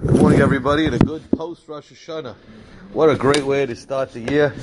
Good morning, everybody, and a good post Rosh Hashanah. What a great way to start the year,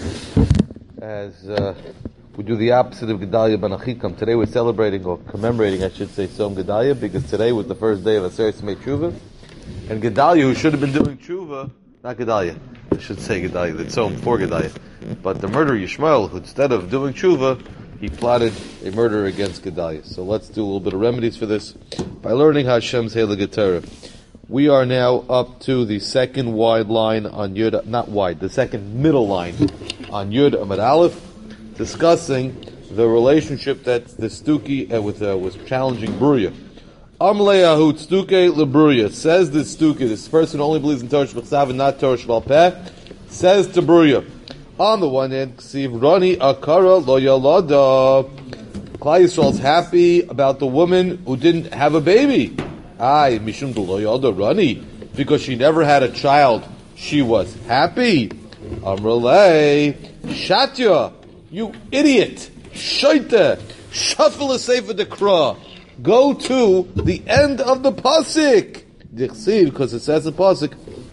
as we do the opposite of Gedalia ben Achikam. Today we're celebrating, or commemorating, I should say, Tzom Gedalia, because today was the first day of Aseret Tzmei Tshuva, and Gedalia, who should have been doing Tshuva, not Gedalia, I should say Gedalia, the Tzom for Gedalia, but the murderer Yishmael, who instead of doing Tshuva, he plotted a murder against Gedalia. So let's do a little bit of remedies for this by learning Hashem's Heilige Torah. We are now up to the second wide line on Yud, not wide, the second middle line on Yud Amud Aleph, discussing the relationship that the Stuki was challenging Bruria. Amle Ahut Stuke LeBruria, says the Stuki, this person only believes in Torah Shebechsav and not Torah Shebal Peh, says to Bruria, on the one hand, Ksiv Rani Akara Lo Yalada, Klal Yisrael's happy about the woman who didn't have a baby. Ay, Mishum Lo Yalada Rani, because she never had a child, she was happy. Amrele Shatya, you idiot, Shaita, Shuffle a Sefer Dekra. Go to the end of the pasuk. Because it says in pasuk,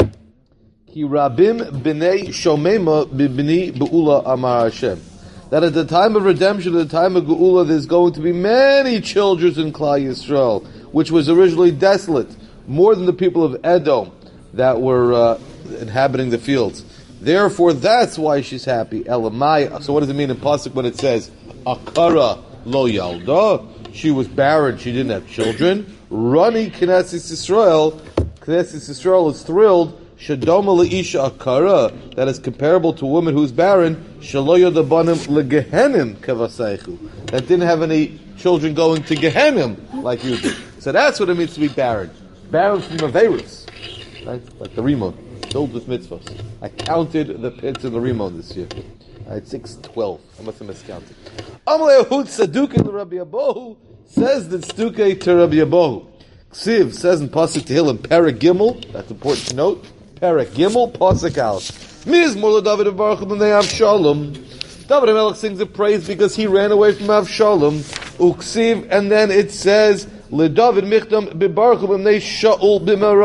Ki Rabim B'nei Shomema B'bni Be'ula Amar Hashem. That at the time of redemption, at the time of Geula, there's going to be many children in Klal Yisrael, which was originally desolate, more than the people of Edom that were inhabiting the fields. Therefore, that's why she's happy. Elamai. So what does it mean in pasuk when it says Akara Lo Yalda? She was barren, she didn't have children. Rani Knesset Yisrael. Knesset Yisrael is thrilled. Shadoma Leisha Akara, that is comparable to a woman who's barren. Shaloya the Banim Legehenim Kavasaichu, that didn't have any children going to Gehenim like you did. So that's what it means to be barren. Barren from Averis, right? Like the Rimon, filled with mitzvahs. I counted the pits in the Rimon this year. I had 612. I must have miscounted. Amalei Ahud Sadukin to Rabbi Abohu, says the Stuke to Rabbi Abohu. Ksiv says in Pasuk Tehillim, Perek Gimel, that's important to note. Perek Gimel, Pasuk Aleph. Mizmor LeDavid Baruch B'nei Avshalom. David HaMelech sings a praise because he ran away from Avshalom. Uksiv, and then it says, LeDavid Michtam B'Baruch B'nei Shaul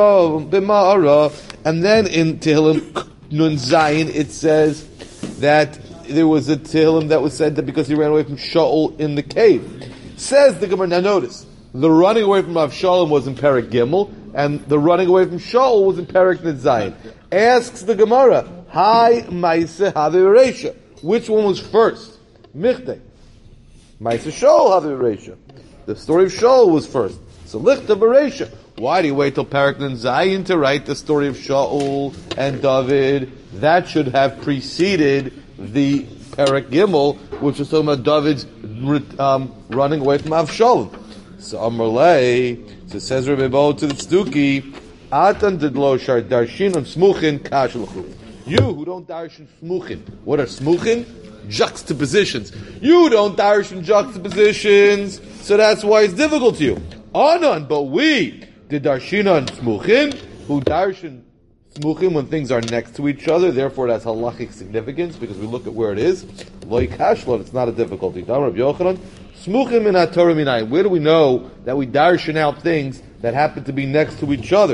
B'Ma'ara. And then in Tehillim Nun Zayin, it says that there was a Tehillim that was said that because he ran away from Shaul in the cave. Says the Gemara, now notice, the running away from Avshalom was in Perek Gimel, and the running away from Shaul was in Perek Netzayin. Asks the Gemara, Hi Maise Haviresha, which one was first? Michte. Maise Shaul Haviresha. The story of Shaul was first. So Lichta Beresha. Why do you wait till Perek Netzayin to write the story of Shaul and David? That should have preceded the Perek Gimel, which was talking about David's running away from Avshalom. So Amarlei, so says Rabbi Bo to the Tzduki, Atan Didlo Shar Darshin on Smuchin Kashlchu. You who don't darshan Smuchin. What are Smuchin? Juxtapositions. You don't darshan juxtapositions, so that's why it's difficult to you. Anan, but we did darshin on Smuchin, who darshan Smuchim when things are next to each other, therefore it has halachic significance because we look at where it is. Loi kashlon, it's not a difficulty. Rabbi Yochanan, Smuchim in HaTorah Minayin. Where do we know that we darshan out things that happen to be next to each other?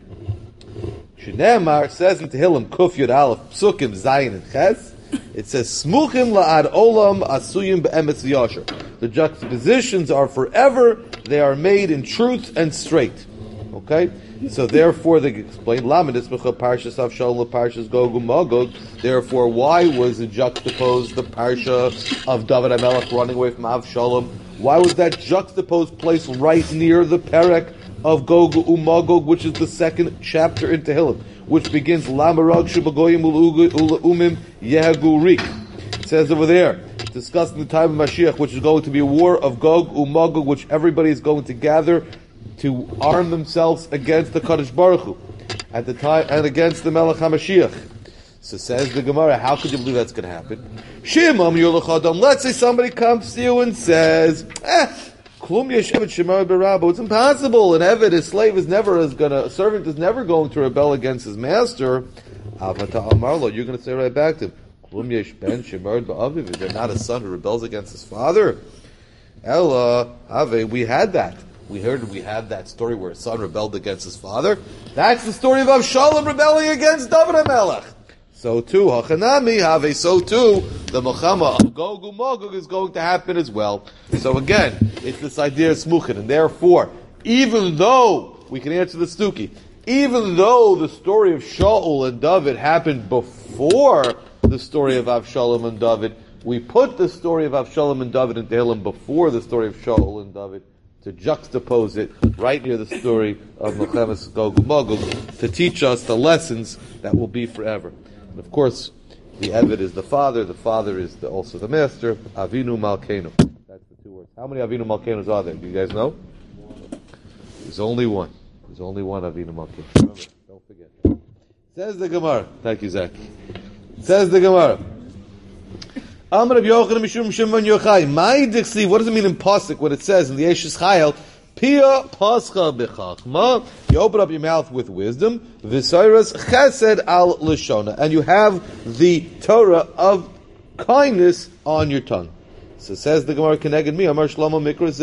Shneimar says in Tehillim Kuf Yud Aleph Psukim Zayin and Ches. It says Smuchim la'ad olam asuyim be'emetz v'yasher. The juxtapositions are forever. They are made in truth and straight. Okay. So therefore, they explain Lamadis Parshas Avshalom Parshas Gog Magog. Therefore, why was it juxtaposed the parsha of David HaMelech running away from Avshalom? Why was that juxtaposed placed right near the perek of Gog Magog, which is the second chapter in Tehillim, which begins Lamarag Shabagoyim Umim Yehagurik? It says over there, discussing the time of Mashiach, which is going to be a war of Gog Magog, which everybody is going to gather to arm themselves against the Kadosh Baruch Hu at the time, and against the Melech HaMashiach. So says the Gemara, how could you believe that's going to happen? Shimam Yulachadam. Let's say somebody comes to you and says, Klum Yeshevet Shemar Berabo. It's impossible. An Eved, a slave, a servant is never going to rebel against his master. Avata Amarlo. You're going to say right back to him, Klum Yesh Ben Shemar Ba'aviv. Is there not a son who rebels against his father? Ella, Ave, we had that. We had that story where his son rebelled against his father. That's the story of Avshalom rebelling against David HaMelech. So too, Hachanami have so too, the Milchama of Gog uMagog is going to happen as well. So again, it's this idea of smuchin, and therefore, even though, we can answer the Stuki, even though the story of Shaul and David happened before the story of Avshalom and David, we put the story of Avshalom and David in Tehillim before the story of Shaul and David to juxtapose it right near the story of Milchemes Gog uMagog to teach us the lessons that will be forever. And of course, the Eved is the father is also the master, Avinu Malkeinu. That's the two words. How many Avinu Malkeinus are there? Do you guys know? There's only one. There's only one Avinu Malkeinu. Remember, don't forget. Says the Gemara. Thank you, Zach. Says the Gemara. Amar Rabbi Yochanan Mishum Shimon Yochai. My Dixi, what does it mean in Pasuk when it says in the Eshes Chayil, Pia Pascha B'chachma, you open up your mouth with wisdom, V'sayras Chesed al Lashona, and you have the Torah of kindness on your tongue. So says the Gemara Keneged me, Amar Shlomo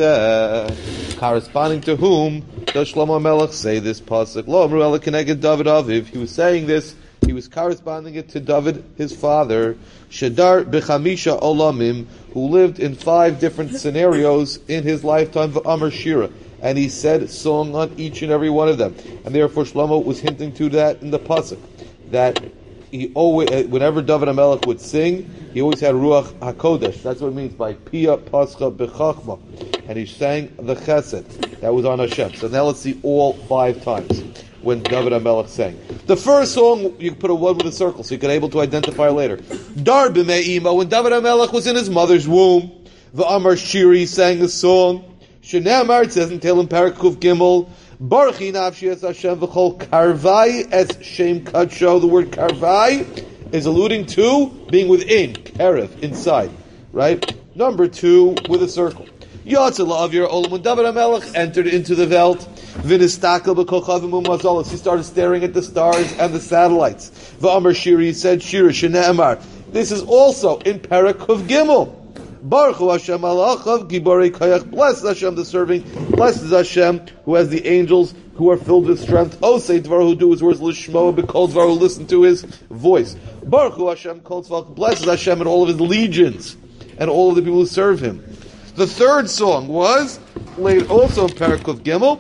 Mikra corresponding to whom does Shlomo Melech say this Pasuk? Lo Amru Ela Keneged David Aviv. He was saying this, he was corresponding it to David, his father, Shadar B'chamisha Olamim, who lived in 5 different scenarios in his lifetime, V'amar Shira, and he said song on each and every one of them. And therefore Shlomo was hinting to that in the Pasuk, that he always, whenever David HaMelech would sing, he always had Ruach HaKodesh. That's what it means by Pia Pascha B'chachma. And he sang the Chesed. That was on Hashem. So now let's see all 5 times when David HaMelech sang. The first song, you put a 1 with a circle, so you could be able to identify later. Dar B'mei Ima, when David HaMelech was in his mother's womb, V'amar Shiri sang a song. Shenamar, it says in Tehillim Parak Kuf Gimel, Baruchi Nafshi Es Hashem V'chol Karvai Es Shem Kadsho. The word Karvai is alluding to being within, Kerev, inside. Right? Number 2, with a circle. Yatzel Avir Olam, when David HaMelech entered into the Welt, V'nistakel B'kochavim U'mazolos, he started staring at the stars and the satellites. V'amar Shiri, he said Shira, Shenamar. This is also in Parak Kuf Gimel. Baruch Hu Hashem Malachav Giborei Kayach. Blessed Hashem the serving. Blessed is Hashem who has the angels who are filled with strength. Osei Dvar who do his words. Lishmo B'kol Dvar who listen to his voice. Baruch Hu Hashem Kol Tzvach. Blessed is Hashem and all of his legions and all of the people who serve him. The third song was played also in Parak Kuf Gimel,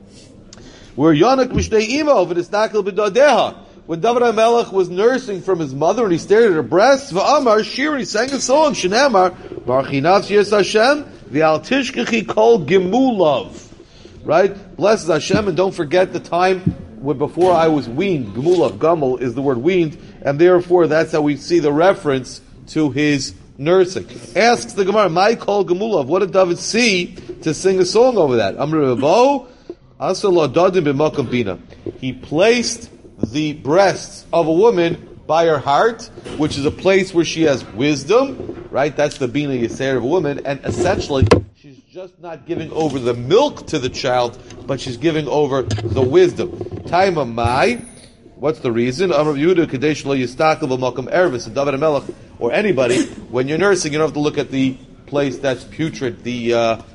where Yanak Mishnei Imo V'nistakil B'dadeha. When David HaMelech was nursing from his mother and he stared at her breasts, V'amar Shiri sang a song, Shenamar, Baruchi Nafshi Es Hashem, V'al Tishkechi Kol Gemulav. Right? Blessed Hashem, and don't forget the time when before I was weaned. Gemulav, Gumel is the word weaned, and therefore that's how we see the reference to his nursing. Asks the Gemara, my Kol Gemulav, what did David see to sing a song over that? Amr Rebo, Asala Dadim B'makam Bina. He placed the breasts of a woman by her heart, which is a place where she has wisdom, right? That's the Bina Yisrael of a woman, and essentially, she's just not giving over the milk to the child, but she's giving over the wisdom. Taima Mai, what's the reason? Amr Yehuda Kadesh Lo Yistakel B'Makam Ervis, and David HaMelech, or anybody, when you're nursing, you don't have to look at the place that's putrid, the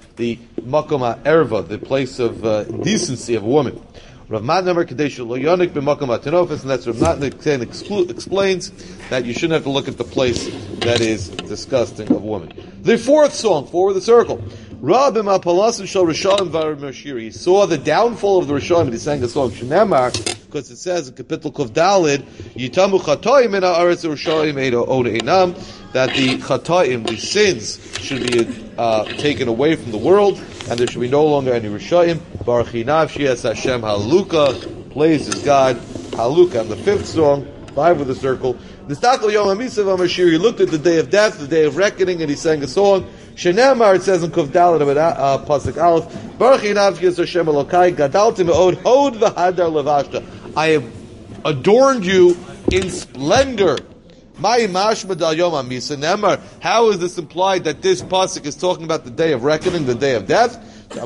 Makam Erva, the place of decency of a woman. Rav Matner Kadesh Lo Yonik B'Makam Atinofis, and that's Rav Matner explains that you shouldn't have to look at the place that is disgusting of a woman. The fourth song, 4 with a circle. Rabim Apalasim Shal Rishayim Var Mashiri. He saw the downfall of the Rishayim, and he sang a song Shnemar, because it says in Kapitel Kuf Dalid, Yitamu Chatoim in Haaretz Rishayim Eido Oda Einam, that the Chatoim, the sins, should be taken away from the world, and there should be no longer any Rishayim. Baruch Nafshi Es Hashem Haluka, praises God, Haluka. And the 5th song, 5 with a circle. Nistakel Yom HaMisav HaMashir, he looked at the day of death, the day of reckoning, and he sang a song. Shenamar, it says in Kuf Daled Pasuk Aleph, Baruch Nafshi Es Hashem Elokai, Gadalti Me'od Hod V'Hadar Levashta. I have adorned you in splendor. How is this implied that this pasuk is talking about the day of reckoning, the day of death? We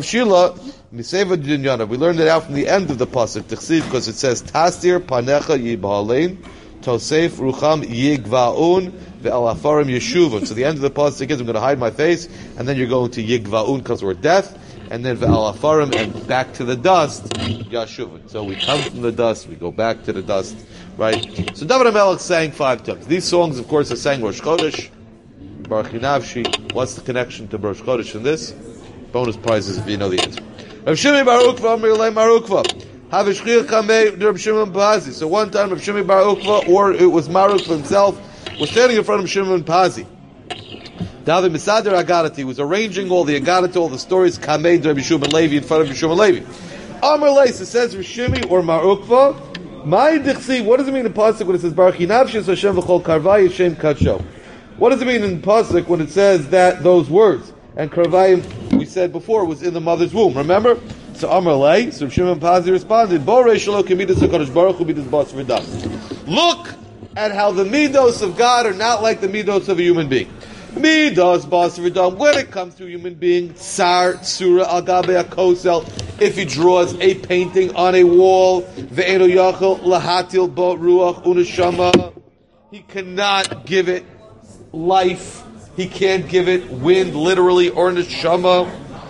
learned it out from the end of the pasuk, because it says Tastir Panecha Yibhalein, Tosef Rucham Yigvaun Ve'alafarim Yeshuvun. So the end of the pasuk is, I'm going to hide my face, and then you're going to Yigvaun because we're death. and then ve'al afarim, and back to the dust, yashuvin. So we come from the dust, we go back to the dust, right? So David HaMelech sang 5 times. These songs, of course, are sang Rosh Chodesh, Baruch Nafshi. What's the connection to Rosh Chodesh in this? Bonus prizes if you know the answer. Rav Shimi Bar Ukva, Amir Lei Mar Ukva. Have a shchir chamei Rav Shimon Pazi. So one time Rav Shimi Bar Ukva, or it was Mar Ukva himself, was standing in front of Shimon Pazi. David Misader Agadati was arranging all the Agadati, all the stories, Kamei Rabbi Shimon Levi in front of Rabbi Shimon Levi. Amar Leis, it says Rishimi or Mar Ukva. My Dichsi, what does it mean in Pasuk when it says Baruch Nafshi Hashem v'chol Karvai Hashem Kadsho? What does it mean in Pasuk when it says that those words? And Karvayim, we said before, was in the mother's womb. Remember? So Amar Leis, so Shimon Pazi responded, Bo Reishalo Kemidas HaKadosh Baruch Hu Midas Bas V'Dam. Look at how the midos of God are not like the midos of a human being. Midos bas v'dam. When it comes to a human being, tsar tsura al gabe akosel. If he draws a painting on a wall, ve'eno yachol lahatil bo ruach uneshama. He cannot give it life. He can't give it wind, literally, or neshama.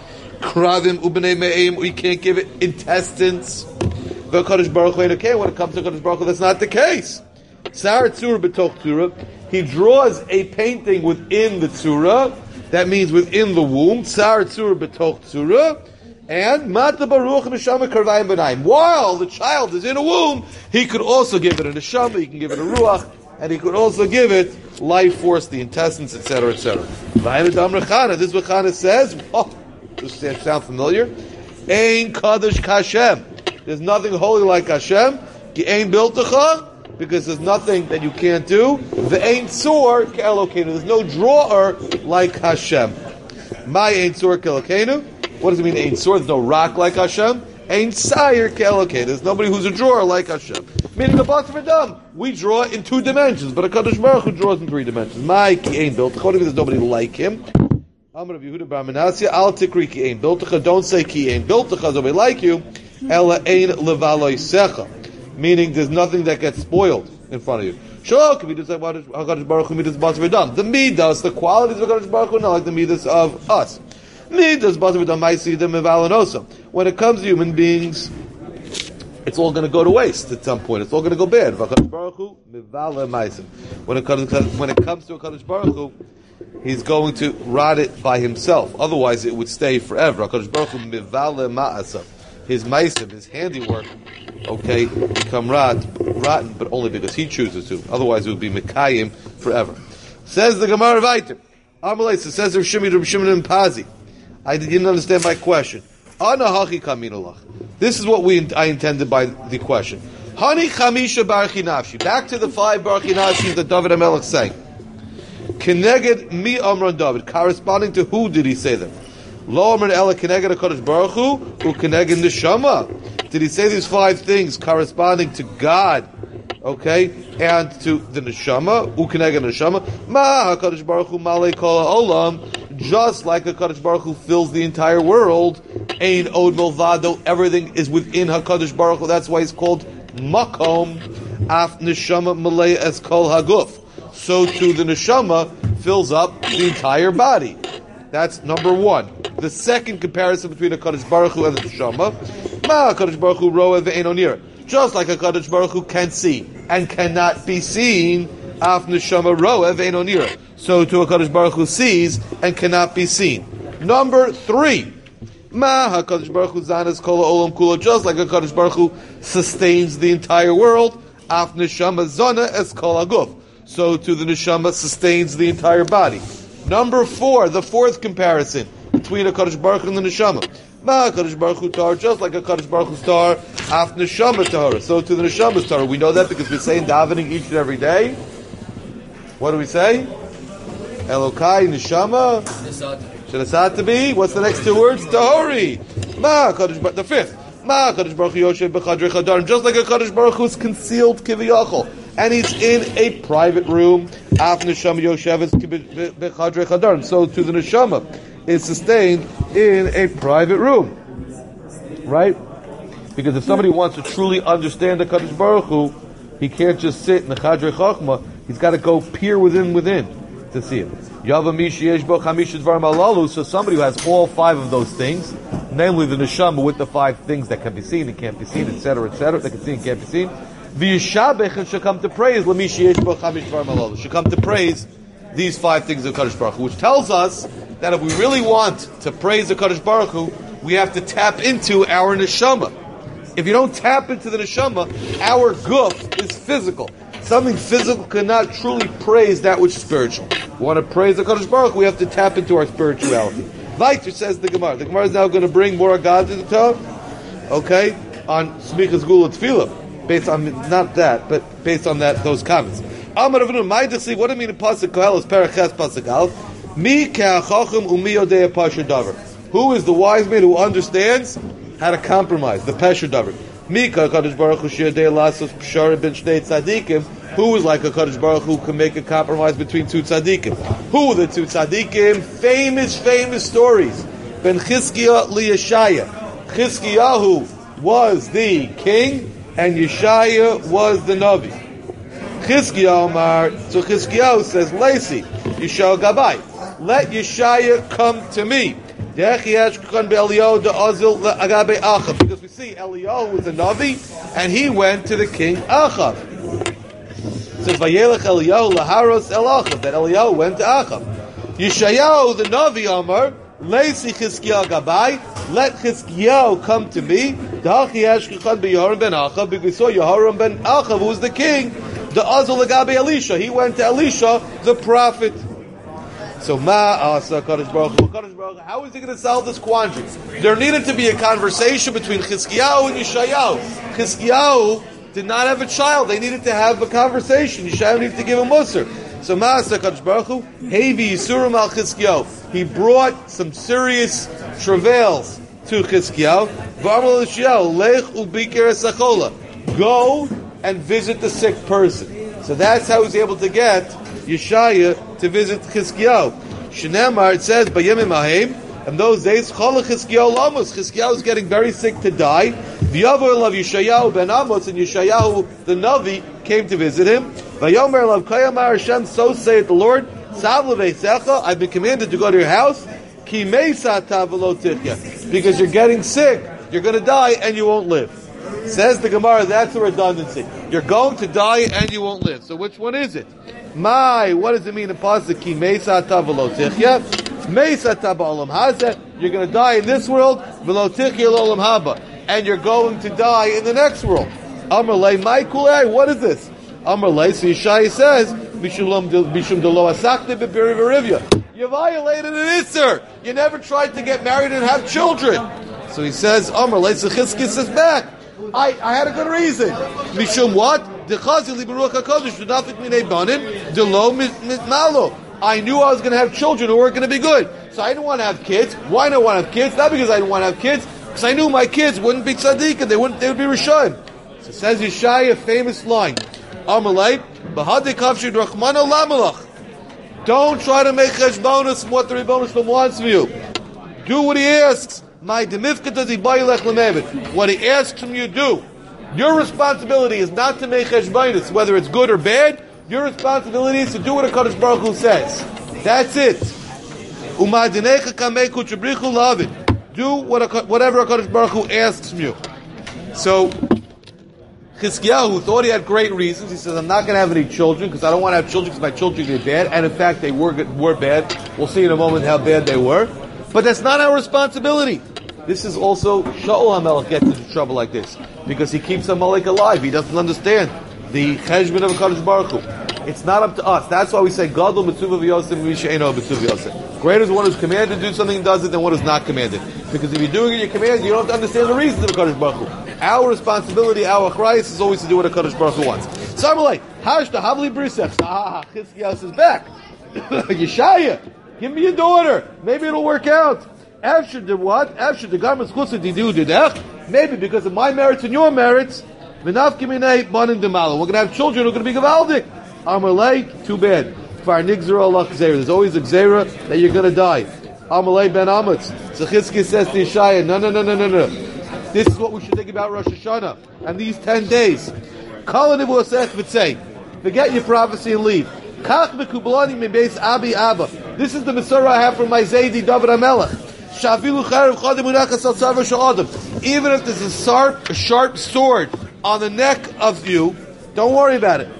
Kravim ubnei me'im. He can't give it intestines. V'kadosh baruch hu okay. When it comes to Kadosh Baruch Hu, that's not the case. Tsar tsura b'toch tsura. He draws a painting within the tzura, that means within the womb, tsar tzura b'toch tzura, and mata baruch neshama karvayim b'nayim. While the child is in a womb, he could also give it a neshama, he can give it a ruach, and he could also give it life force, the intestines, etc., etc. This is what Chana says. Oh, does that sound familiar? Ein kadosh kashem. There's nothing holy like Hashem. Ki ein biltecha. Because there's nothing that you can't do. The ain't sor ke'elokenu. There's no drawer like Hashem. My ain't sor ke'elokenu. What does it mean ain't sor? There's no rock like Hashem. Ain't sire ke'elokenu. There's nobody who's a drawer like Hashem. Meaning the bas v'dam. We draw in 2 dimensions, but a Kadosh Baruch Hu draws in 3 dimensions. My ki ain't built. There's nobody like him. Amar of Yehuda Bar Menasya al tikri ki ain't built. Don't say ki ain't built. There's nobody like you. Ela ain't levaloy secha. Meaning there's nothing that gets spoiled in front of you. Sure, the midas, the qualities of HaKadosh Baruch Hu, not like the midas of us. Midas, when it comes to human beings, it's all going to go to waste at some point. It's all going to go bad. When it comes to HaKadosh Baruch Hu, he's going to rot it by himself. Otherwise, it would stay forever. HaKadosh Baruch Hu mivale ma'asa. His meisim, his handiwork, okay, become rotten, but only because he chooses to. Otherwise, it would be mekayim forever. Says the Gemara Vayter. Amalei says Rav Shimon and Pazi. I didn't understand my question. Ana hachi kaminalach. This is what I intended by the question. Hani chamisha barchi nafshi. Back to the 5 barchi nafshi that David HaMelech sang. Keneged mi amran David. Corresponding to who did he say them? Lo amran ela keneged HaKadosh Baruch Hu u keneged neshama. Did he say these 5 things corresponding to God, okay, and to the neshama, ukeneged neshama? Ma HaKadosh Baruch Hu malei kol ha'olam, just like HaKadosh Baruch Hu fills the entire world. Ein od milvado, everything is within HaKadosh Baruch Hu. That's why he's called makom. Af neshama malei es kol haguf. So too the neshama fills up the entire body. That's number 1. The second comparison between HaKadosh Baruch Hu and the neshama. Ma HaKadosh Baruch Hu roa ve'eino nira. Just like HaKadosh Baruch Hu can see and cannot be seen, af neshama roa ve'eino nira. So too HaKadosh Baruch Hu sees and cannot be seen. Number 3. Ma HaKadosh Baruch Hu zanas kol ha'olam kulo. Just like HaKadosh Baruch Hu sustains the entire world, af neshama zona es kol haguf. So too the neshama sustains the entire body. Number 4, the 4th comparison between HaKadosh Baruch Hu and the neshama. Ma HaKadosh Baruch Hu tar, just like HaKadosh Baruch Hu tar, af neshama tahara. So to the neshama's tar. We know that because we say in davening each and every day. What do we say? Elokai neshama shenasat to be. What's the next 2 words? Tahori. Ma HaKadosh Baruch, the 5th. Ma HaKadosh Baruch Hu yoshev b'chadrei chadarim. Just like HaKadosh Baruch Hu is concealed kiviyachol, and he's in a private room. Af neshama yoshev is b'chadrei chadarim. So to the neshama is sustained in a private room, right? Because if somebody wants to truly understand the HaKadosh Baruch Hu, he can't just sit in the Chadrei Chachma. He's got to go peer within to see him. Yava mi sheyesh bo chamisha dvarim halalu. So somebody who has all 5 of those things, namely the neshama with the 5 things that can be seen and can't be seen, etc., that can be seen and can't be seen. V'yishabech, and should come to praise. Should come to praise these 5 things of Kadosh Baruch Hu, which tells us that if we really want to praise the Kadosh Baruch Hu, we have to tap into our neshama. If you don't tap into the neshama, our guf is physical. Something physical cannot truly praise that which is spiritual. We want to praise the Kadosh Baruch Hu, we have to tap into our spirituality. Weiter says the Gemara. The Gemara is now going to bring more God to the Torah, okay, on Smichas Gula Tefillah, based on, not that, but based on those comments. Amar Avinu, Maidasi, what do you mean in Pasuk Koheles, Paraches Pasuk Aleph? Mi ka'achachim umi yodei pasher davar. Who is the wise man who understands how to compromise, the pasher davar? Mi ka'akadosh baruch hu sheyodei lasos pshara ben shnei tzadikim. Who is like a Kadosh Baruch Hu can make a compromise between 2 tzaddikim? Who are the 2 tzaddikim? Famous stories. Ben Chizkiah Yeshaya. Chizkiyahu was the king, and Yeshaya was the Navi. Chizkiah Omar, so Chizkiyahu says, Lacey, Yeshaya Gabai, let Yeshaya come to me. Because we see Eliyahu was a Navi, and he went to the king Achav. It says, Vayelech Eliyahu laharos el Achav, that Eliyahu went to Achav. Yeshayahu, the Navi Amar, Leisi Chizkiyahu Gabai, let Chizkiyahu come to me. Because we saw Yehoram ben Achav, who was the king, the Azul Lagabe Elisha. He went to Elisha, the prophet. So Asa Kadosh Baruch Hu, how is he going to solve this quandary? There needed to be a conversation between Chizkiyahu and Yeshayahu. Chizkiyahu did not have a child. They needed to have a conversation. Yeshayahu needed to give a musar. So Ma'asa Kadosh Baruch Hu, Hevi Yisurim al Chizkiyahu. He brought some serious travails to Chizkiyahu. V'amar Yeshayahu, Lech u'bikir esachola. Go and visit the sick person. So that's how he was able to get Yeshaya to visit Chizkiyahu. Shneimar, it says, Bayemim Ahim, in those days, Chala Chizkiyahu Lamos. Chizkiyahu was getting very sick to die. V'yavor elav Yeshayahu ben Amos, and Yeshayahu the Navi came to visit him. V'yomer elav Kayamar Hashem, so saith the Lord, Sav leveisecha, I've been commanded to go to your house. Ki meisa ta v'lo tichya, because you're getting sick, you're going to die, and you won't live. Says the Gemara, that's a redundancy. You're going to die, and you won't live. So which one is it? What does it mean in Pasuk? Ki meisa ta v'lo tichya. Meisa ta ba'olam hazeh. You're going to die in this world, v'lo tichya l'olam haba, and you're going to die in the next world. Amar lei, my kulei, what is this? Amar lei, so Yeshaya says, Bishum delo asakne b'biri v'rivya. You violated an Isser. You never tried to get married and have children. So he says, Amar lei, so Chizkiah says back, I had a good reason. Mishum what? I knew I was going to have children who weren't going to be good. So I didn't want to have kids. Why didn't I want to have kids? Not because I didn't want to have kids, because I knew my kids wouldn't be tzaddik and they would be Rishayim. So it says Yeshaya, a famous line. Amalei, Bahadi Kavshid Rachmana Lamalach. Don't try to make cheshbonos from what the Rebbeinu Shalom wants from you. Do what he asks. What he asks from you, do. Your responsibility is not to make cheshbonos, whether it's good or bad. Your responsibility is to do what a Kadosh Baruch Hu says. That's it. Do whatever a Kadosh Baruch Hu asks from you. So Chizkiyahu thought he had great reasons. He says, I'm not going to have any children because I don't want to have children because my children are bad. And in fact, they were bad. We'll see in a moment how bad they were. But that's not our responsibility. This is also Shaul HaMelech gets into trouble like this because he keeps Amalek alive. He doesn't understand the cheshbon of Kadosh Baruch Hu. It's not up to us. That's why we say Gadol Mitzvah V'Yosef Misheino Mitzvah V'Yosef. Greater is one who's commanded to do something and does it than one who's not commanded. Because if you're doing it, you're commanded, you don't understand the reasons of Kadosh Baruch Hu. Our responsibility, our achrayus, is always to do what a Kadosh Baruch Hu wants. So I'm like, Hashta Havli Brisef. Chizkiyahu is back. Yeshaya, give me your daughter. Maybe it'll work out. After the what? After the garments maybe because of my merits and your merits, we're going to have children who are going to be gavaldik. Amalei, too bad. There's always a gzera that you're going to die. Amalei ben Amatz. So Chizkiah says to Yeshaya, no. This is what we should think about Rosh Hashanah and these 10 days. Forget your prophecy and leave. This is the Masorah I have from my Zaydi David HaMelech. Even if there's a sharp sword on the neck of you, don't worry about it.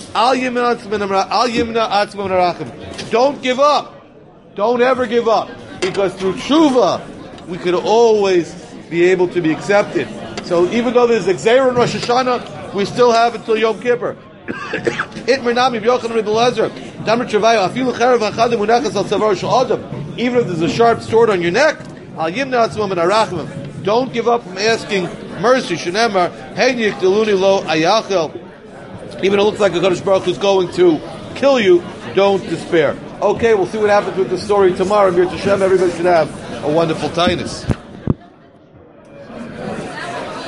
Don't give up. Don't ever give up. Because through tshuva, we could always be able to be accepted. So even though there's Xer and Rosh Hashanah, we still have until Yom Kippur. Even if there's a sharp sword on your neck, don't give up from asking mercy. Even if it looks like a Kadosh Baruch who's going to kill you, don't despair. Okay, we'll see what happens with the story tomorrow. Everybody should have a wonderful Tainus.